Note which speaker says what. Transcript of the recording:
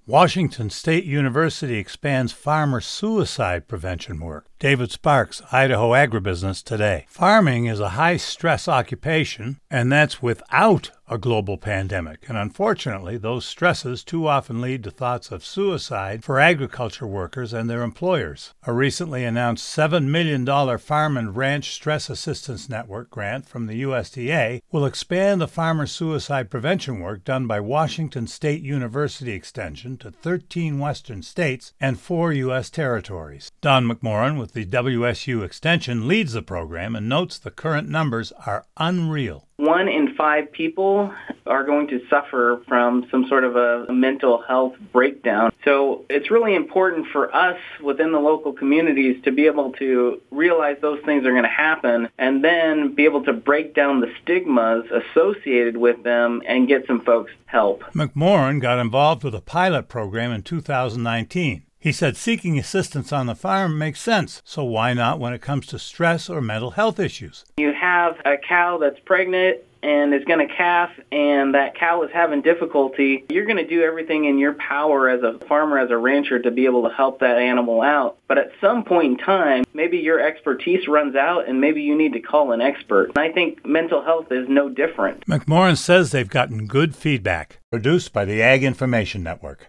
Speaker 1: Washington State University expands farmer suicide prevention work. David Sparks, Idaho Agribusiness Today. Farming is a high-stress occupation, and that's without a global pandemic. And unfortunately, those stresses too often lead to thoughts of suicide for agriculture workers and their employers. A recently announced $7 million Farm and Ranch Stress Assistance Network grant from the USDA will expand the farmer suicide prevention work done by Washington State University Extension to 13 western states and 4 U.S. territories. Don McMorran with the WSU Extension leads the program and notes the current numbers are unreal.
Speaker 2: 1 in 5 people are going to suffer from some sort of a mental health breakdown. So it's really important for us within the local communities to be able to realize those things are going to happen and then be able to break down the stigmas associated with them and get some folks help.
Speaker 1: McMorran got involved with a pilot program in 2019. He said seeking assistance on the farm makes sense, so why not when it comes to stress or mental health issues?
Speaker 2: You have a cow that's pregnant and is going to calf, and that cow is having difficulty. You're going to do everything in your power as a farmer, as a rancher, to be able to help that animal out. But at some point in time, maybe your expertise runs out, and maybe you need to call an expert. And I think mental health is no different.
Speaker 1: McMorran says they've gotten good feedback. Produced by the Ag Information Network.